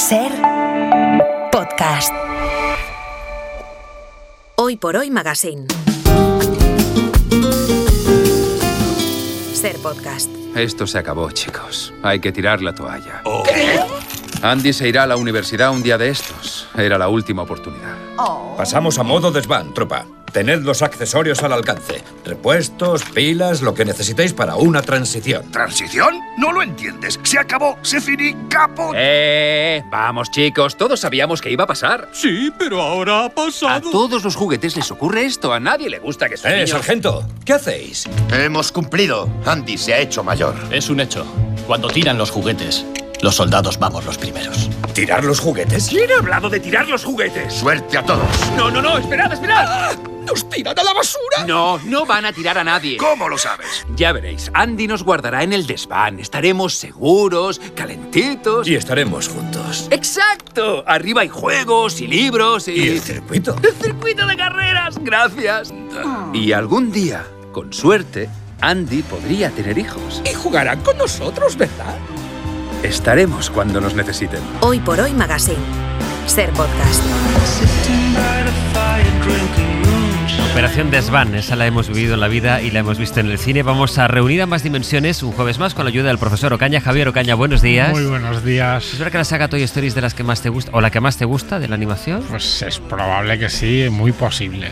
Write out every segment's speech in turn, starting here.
Ser podcast. Hoy por hoy Magazine. Ser podcast. Esto se acabó, chicos. Hay que tirar la toalla. ¿Qué? Andy se irá a la universidad un día de estos. Era la última oportunidad. Pasamos a modo desván, tropa. Tened los accesorios al alcance. Repuestos, pilas, lo que necesitéis para una transición. ¿Transición? No lo entiendes. Se acabó, se finí, caput. Vamos, chicos. Todos sabíamos que iba a pasar. Sí, pero ahora ha pasado. A todos los juguetes les ocurre esto. A nadie le gusta que sus niños... sargento, ¿qué hacéis? Hemos cumplido. Andy se ha hecho mayor. Es un hecho. Cuando tiran los juguetes, los soldados vamos los primeros. ¿Tirar los juguetes? ¿Quién ha hablado de tirar los juguetes? Suerte a todos. No, esperad. ¡Nos tiran a la basura! No van a tirar a nadie. ¿Cómo lo sabes? Ya veréis, Andy nos guardará en el desván. Estaremos seguros, calentitos. Y estaremos juntos. ¡Exacto! Arriba hay juegos y libros y... ¿Y el circuito? ¡El circuito de carreras! ¡Gracias! Y algún día, con suerte, Andy podría tener hijos. Y jugarán con nosotros, ¿verdad? Estaremos cuando nos necesiten. Hoy por hoy Magazine. Ser podcast. Operación Desván, esa la hemos vivido en la vida y la hemos visto en el cine. Vamos a Reunida en Más Dimensiones un jueves más con la ayuda del profesor Ocaña. Javier Ocaña, buenos días. Muy buenos días. ¿Es verdad que la saga Toy Story es de las que más te gusta, o la que más te gusta de la animación? Pues es probable que sí, muy posible.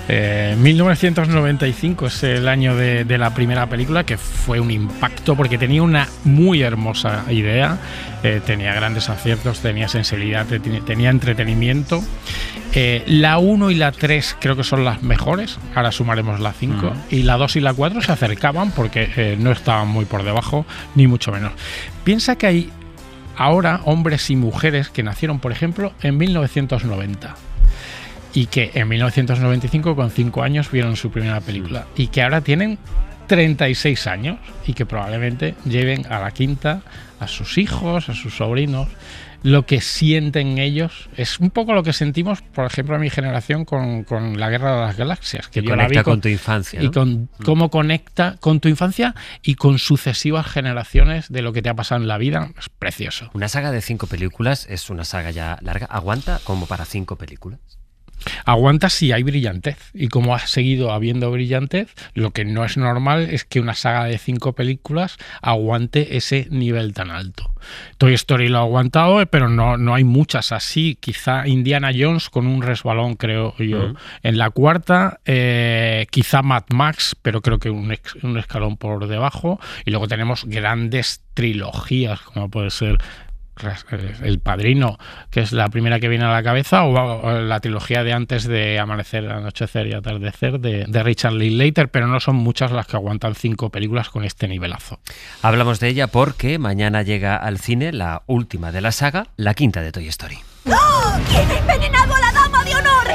1995 es el año de la primera película, que fue un impacto porque tenía una muy hermosa idea, tenía grandes aciertos, tenía sensibilidad, tenía entretenimiento. La 1 y la 3 creo que son las mejores, ahora sumaremos la 5, y la 2 y la 4 se acercaban porque no estaban muy por debajo, ni mucho menos. Piensa que hay ahora hombres y mujeres que nacieron, por ejemplo, en 1990. Y que en 1995, con 5 años, vieron su primera película. Y que ahora tienen 36 años y que probablemente lleven a la quinta a sus hijos, a sus sobrinos. Lo que sienten ellos es un poco lo que sentimos, por ejemplo, a mi generación con La Guerra de las Galaxias. Que yo conecta la vi con tu infancia, ¿no? Y con cómo conecta con tu infancia y con sucesivas generaciones de lo que te ha pasado en la vida. Es precioso. Una saga de 5 películas es una saga ya larga. ¿Aguanta como para 5 películas? Aguanta si hay brillantez, y como ha seguido habiendo brillantez, lo que no es normal es que una saga de 5 películas aguante ese nivel tan alto. Toy Story lo ha aguantado, pero no hay muchas así. Quizá Indiana Jones con un resbalón, creo yo, en la cuarta, quizá Mad Max, pero creo que un escalón por debajo, y luego tenemos grandes trilogías como puede ser El Padrino, que es la primera que viene a la cabeza, o la trilogía de Antes de Amanecer, Anochecer y Atardecer de Richard Linklater, pero no son muchas las que aguantan 5 películas con este nivelazo. Hablamos de ella porque mañana llega al cine la última de la saga, la quinta de Toy Story. ¡No! ¿Quién ha envenenado a la dama de honor?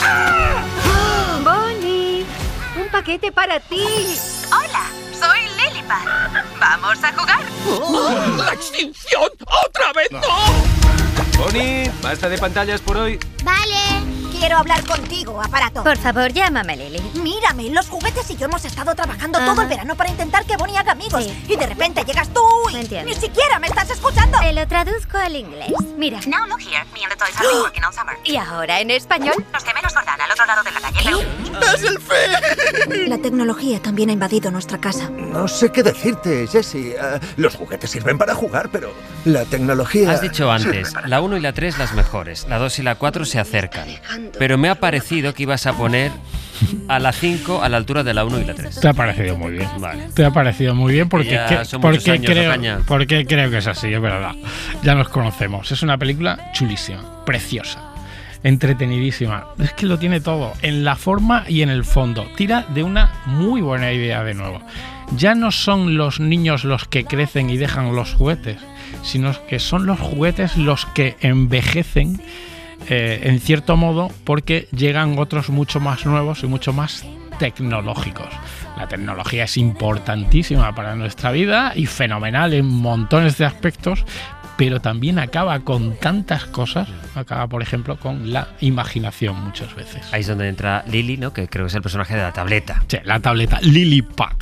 Bonnie, un paquete para ti. Hola, soy Lillipad. ¿Vamos a jugar? ¡La extinción! ¡Otra vez no! Bonnie, basta de pantallas por hoy. Vale. Quiero hablar contigo, aparato. Por favor, llámame Lily. Mírame, los juguetes y yo hemos estado trabajando todo el verano para intentar que Bonnie haga amigos. Sí. Y de repente llegas tú y Entiendo. ni siquiera me estás escuchando. Te lo traduzco al inglés. Mira. Now look here, me and the toys have been working all summer. ¿Y ahora en español? Los gemelos Jordán al otro lado de la calle. ¡Es el fin! La tecnología también ha invadido nuestra casa. No sé qué decirte, Jessie. Los juguetes sirven para jugar, pero la tecnología... Has dicho antes, la 1 y la 3 las mejores, la 2 y la 4 se acercan. Pero me ha parecido que ibas a poner a la 5 a la altura de la 1 y la 3. Te ha parecido muy bien. Vale. Te ha parecido muy bien porque, Ya son muchos años, Ocaña. porque creo que es así, es verdad. Ya nos conocemos. Es una película chulísima, preciosa, entretenidísima. Es que lo tiene todo, en la forma y en el fondo. Tira de una muy buena idea de nuevo. Ya no son los niños los que crecen y dejan los juguetes, sino que son los juguetes los que envejecen, en cierto modo, porque llegan otros mucho más nuevos y mucho más tecnológicos. La tecnología es importantísima para nuestra vida y fenomenal en montones de aspectos, pero también acaba con tantas cosas. Acaba, por ejemplo, con la imaginación muchas veces. Ahí es donde entra Lily, ¿no? Que creo que es el personaje de la tableta. Sí, la tableta, Lily-Pad.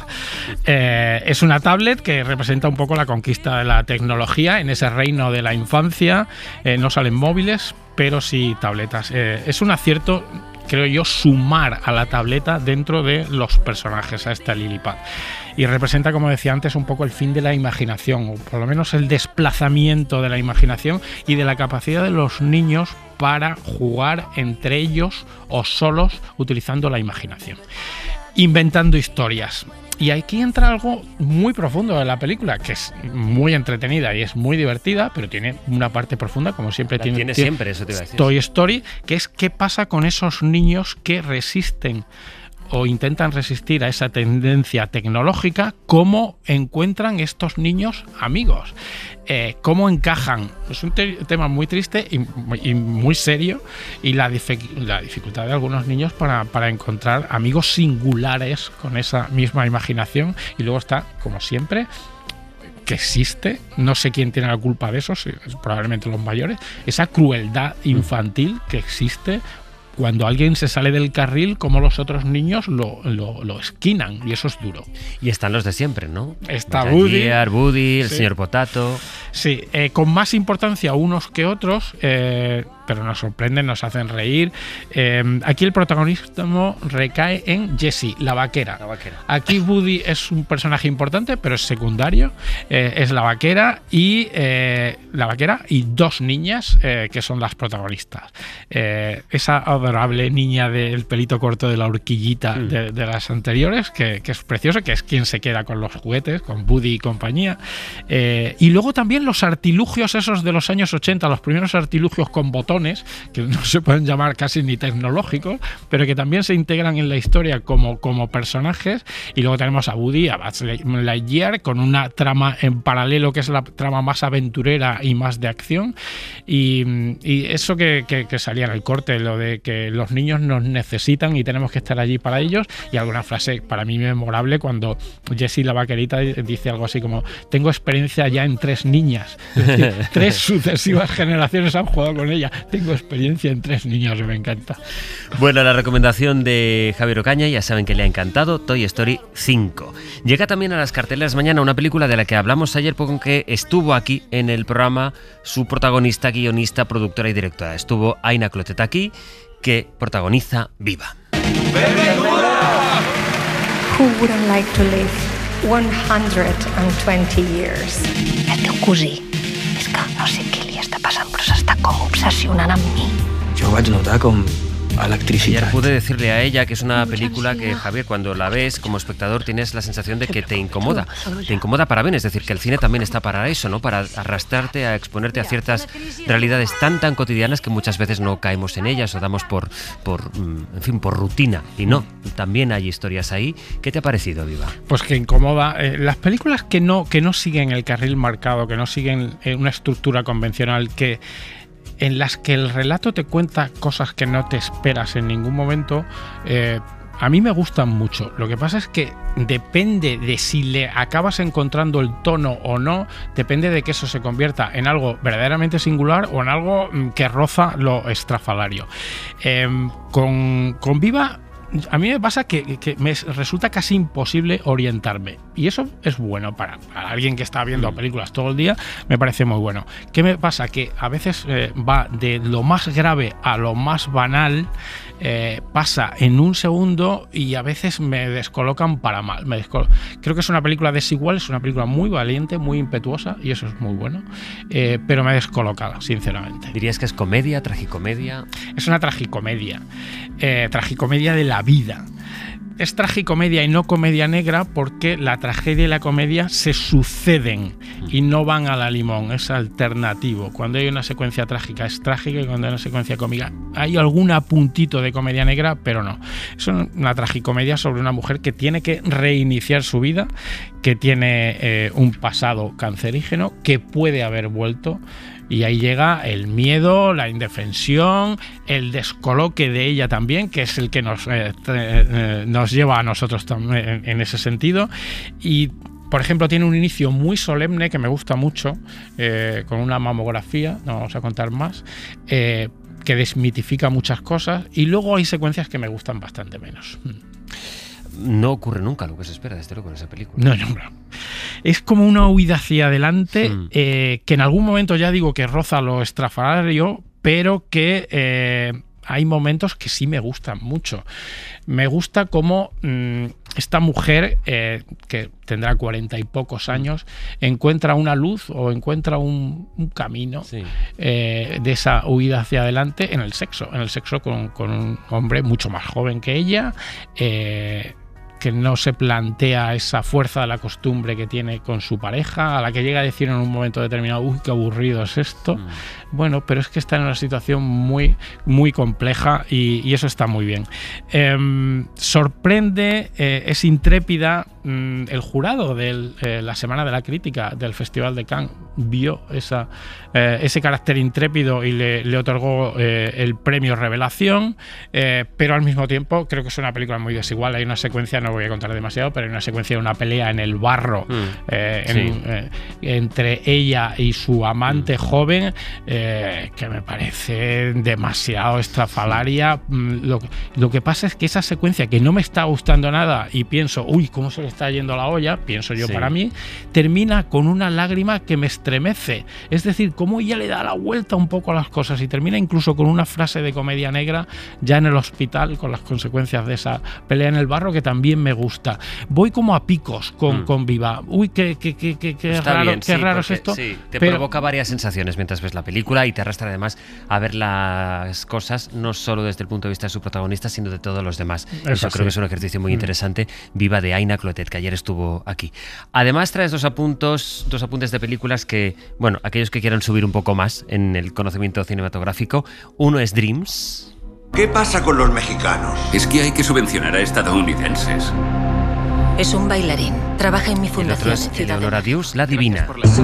Es una tablet que representa un poco la conquista de la tecnología en ese reino de la infancia. No salen móviles, pero sí tabletas. Es un acierto, creo yo, sumar a la tableta dentro de los personajes a esta Lily-Pad. Y representa, como decía antes, un poco el fin de la imaginación, o por lo menos el desplazamiento de la imaginación y de la capacidad de los niños para jugar entre ellos o solos utilizando la imaginación. Inventando historias. Y aquí entra algo muy profundo de la película, que es muy entretenida y es muy divertida, pero tiene una parte profunda, como siempre tiene siempre, eso te iba a decir. Toy Story, que es qué pasa con esos niños que resisten o intentan resistir a esa tendencia tecnológica, cómo encuentran estos niños amigos, cómo encajan. Es un tema muy triste y muy serio, y la dificultad de algunos niños para encontrar amigos singulares con esa misma imaginación. Y luego está, como siempre, que existe, no sé quién tiene la culpa de eso, probablemente los mayores, esa crueldad infantil que existe cuando alguien se sale del carril, como los otros niños lo esquinan, y eso es duro. Y están los de siempre, ¿no? Está Woody, el sí. señor Potato. Sí, con más importancia unos que otros, pero nos sorprenden, nos hacen reír. Aquí el protagonismo recae en Jessie, la vaquera. Aquí Woody es un personaje importante, pero es secundario. Es la vaquera y dos niñas que son las protagonistas. Esa adorable niña del pelito corto de la horquillita de las anteriores, que es preciosa, que es quien se queda con los juguetes, con Woody y compañía. Y luego también los artilugios esos de los años 80, los primeros artilugios con botones, que no se pueden llamar casi ni tecnológicos, pero que también se integran en la historia como personajes. Y luego tenemos a Woody, a Buzz Lightyear, con una trama en paralelo que es la trama más aventurera y más de acción. Y eso que salía en el corte, lo de que los niños nos necesitan y tenemos que estar allí para ellos. Y alguna frase para mí memorable cuando Jessie, la vaquerita, dice algo así como: tengo experiencia ya en 3 niñas. Es decir, 3 sucesivas generaciones han jugado con ella. Tengo experiencia en 3 niños, me encanta. Bueno, la recomendación de Javier Ocaña, ya saben que le ha encantado, Toy Story 5. Llega también a las carteleras mañana una película de la que hablamos ayer, porque estuvo aquí en el programa su protagonista, guionista, productora y directora. Estuvo Aina Clotetaki, que protagoniza Viva. Who wouldn't like to live 120 years? El teu cosí. És que no sé què li està passant, però s'està com obsessionant amb mi. Jo vaig notar com electricidad. Ayer pude decirle a ella que es una película que, Javier, cuando la ves como espectador tienes la sensación de que te incomoda. Te incomoda para bien, es decir, que el cine también está para eso, ¿no? Para arrastrarte, a exponerte a ciertas realidades tan cotidianas que muchas veces no caemos en ellas o damos por rutina. Y no, también hay historias ahí. ¿Qué te ha parecido, Viva? Pues que incomoda. Las películas que no siguen el carril marcado, que no siguen una estructura convencional, en las que el relato te cuenta cosas que no te esperas en ningún momento, a mí me gustan mucho. Lo que pasa es que depende de si le acabas encontrando el tono o no, depende de que eso se convierta en algo verdaderamente singular o en algo que roza lo estrafalario. Con Viva, a mí me pasa que me resulta casi imposible orientarme, y eso es bueno para alguien que está viendo películas todo el día. Me parece muy bueno. ¿Qué me pasa? Que a veces va de lo más grave a lo más banal, pasa en un segundo, y a veces me descolocan para mal. Creo que es una película desigual, es una película muy valiente, muy impetuosa, y eso es muy bueno, pero me descoloca, sinceramente. ¿Dirías que es comedia, tragicomedia? Es una tragicomedia, tragicomedia de la vida. Es tragicomedia y no comedia negra, porque la tragedia y la comedia se suceden y no van a la limón, es alternativo. Cuando hay una secuencia trágica es trágica, y cuando hay una secuencia cómica hay algún puntito de comedia negra, pero no. Es una tragicomedia sobre una mujer que tiene que reiniciar su vida, que tiene un pasado cancerígeno, que puede haber vuelto. Y ahí llega el miedo, la indefensión, el descoloque de ella también, que es el que nos lleva a nosotros también en ese sentido. Y Por ejemplo, tiene un inicio muy solemne que me gusta mucho, con una mamografía, no vamos a contar más, que desmitifica muchas cosas, y luego hay secuencias que me gustan bastante menos. No ocurre nunca lo que se espera, desde luego, en esa película. No. Es como una huida hacia adelante, que en algún momento ya digo que roza lo estrafalario, pero que hay momentos que sí me gustan mucho. Me gusta cómo esta mujer, que tendrá 40 y pocos años, encuentra una luz o encuentra un camino de esa huida hacia adelante en el sexo con un hombre mucho más joven que ella, que no se plantea esa fuerza de la costumbre que tiene con su pareja, a la que llega a decir en un momento determinado, uy, qué aburrido es esto. Bueno, pero es que está en una situación muy, muy compleja, y eso está muy bien. Sorprende, es intrépida. El jurado de la Semana de la Crítica del Festival de Cannes vio ese carácter intrépido y le otorgó el premio Revelación, pero al mismo tiempo creo que es una película muy desigual. Hay una secuencia, no voy a contar demasiado, pero hay una secuencia de una pelea en el barro entre ella y su amante joven, que me parece demasiado estrafalaria. Lo que pasa es que esa secuencia, que no me está gustando nada y pienso, uy, cómo se le está yendo la olla, pienso yo para mí, termina con una lágrima que me estremece. Es decir, cómo ella le da la vuelta un poco a las cosas, y termina incluso con una frase de comedia negra ya en el hospital, con las consecuencias de esa pelea en el barro, que también me gusta. Voy como a picos con Viva. Uy, qué raro, bien, qué raro es esto. Sí, te provoca varias sensaciones mientras ves la película, y te arrastra además a ver las cosas no solo desde el punto de vista de su protagonista, sino de todos los demás. Eso creo que es un ejercicio muy interesante. Viva, de Aina Clotet, que ayer estuvo aquí. Además traes dos apuntes de películas que, bueno, aquellos que quieran subir un poco más en el conocimiento cinematográfico. Uno es Dreams. ¿Qué pasa con los mexicanos? Es que hay que subvencionar a estadounidenses. Es un bailarín. Trabaja en mi fundación. El otro es Eleonora Duse, La Divina.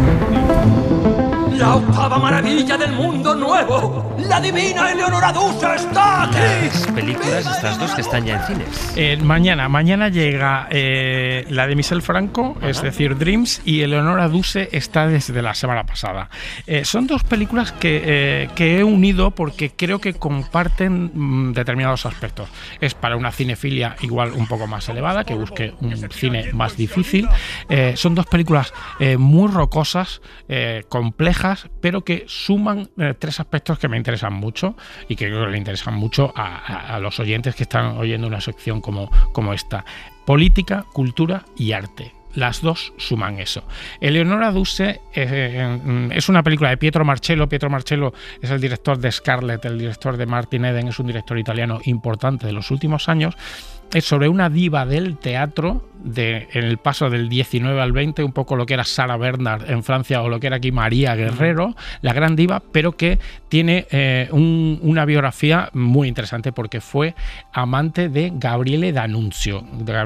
¡La octava maravilla del mundo nuevo! ¡La divina Eleonora Duse está aquí! Las películas, estas dos, que están ya en cines. Mañana llega la de Michel Franco, es decir, Dreams, y Eleonora Duse está desde la semana pasada. Son dos películas que he unido porque creo que comparten determinados aspectos. Es para una cinefilia igual un poco más elevada, que busque un cine más difícil. Son dos películas muy rocosas, complejas, pero que suman tres aspectos que me interesan mucho, y que creo que le interesan mucho a los oyentes que están oyendo una sección como esta: política, cultura y arte. Las dos suman eso. Eleonora Duse es una película de Pietro Marcello. Pietro Marcello es el director de Scarlett, el director de Martin Eden, es un director italiano importante de los últimos años. Es sobre una diva del teatro en el paso del 19 al 20, un poco lo que era Sarah Bernhardt en Francia o lo que era aquí María Guerrero, la gran diva, pero que tiene una biografía muy interesante porque fue amante de Gabriele D'Annunzio.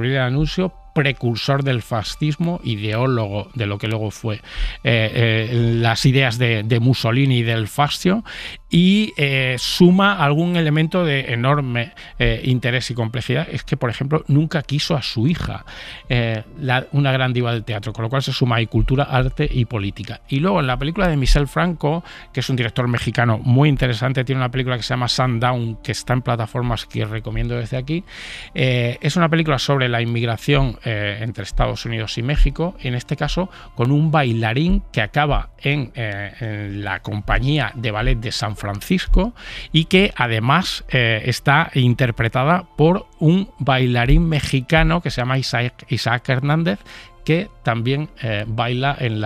Precursor del fascismo, ideólogo de lo que luego fue las ideas de Mussolini y del fascio, y suma algún elemento de enorme interés y complejidad. Es que, por ejemplo, nunca quiso a su hija, una gran diva del teatro, con lo cual se suma ahí cultura, arte y política. Y luego en la película de Michel Franco, que es un director mexicano muy interesante, tiene una película que se llama Sundown, que está en plataformas que recomiendo desde aquí. Es una película sobre la inmigración entre Estados Unidos y México, en este caso con un bailarín que acaba en la compañía de ballet de San Francisco, y que además está interpretada por un bailarín mexicano que se llama Isaac Hernández, que también baila en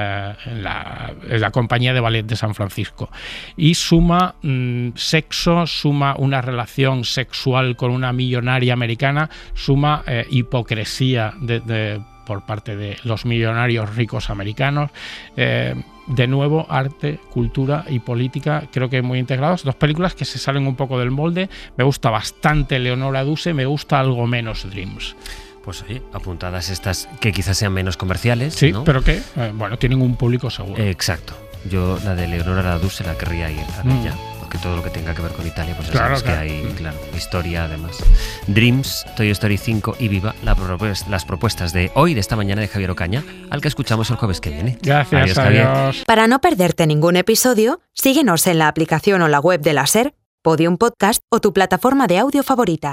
la compañía de ballet de San Francisco, y suma sexo, suma una relación sexual con una millonaria americana, suma hipocresía por parte de los millonarios ricos americanos. De nuevo, arte, cultura y política, creo que muy integrados. Dos películas que se salen un poco del molde. Me gusta bastante Eleonora Duse, me gusta algo menos Dreams. Pues oye, apuntadas estas que quizás sean menos comerciales, sí, ¿no? Pero que, bueno, tienen un público seguro. Exacto. Yo la de Eleonora Duse la querría ir a ver ya, porque que todo lo que tenga que ver con Italia, pues ya Claro, sabes claro. que hay, claro, historia además. Dreams, Toy Story 5 y Viva, las propuestas de hoy, de esta mañana, de Javier Ocaña, al que escuchamos el jueves que viene. Gracias, Javier. adiós. Para no perderte ningún episodio, síguenos en la aplicación o la web de la SER, Podium Podcast o tu plataforma de audio favorita.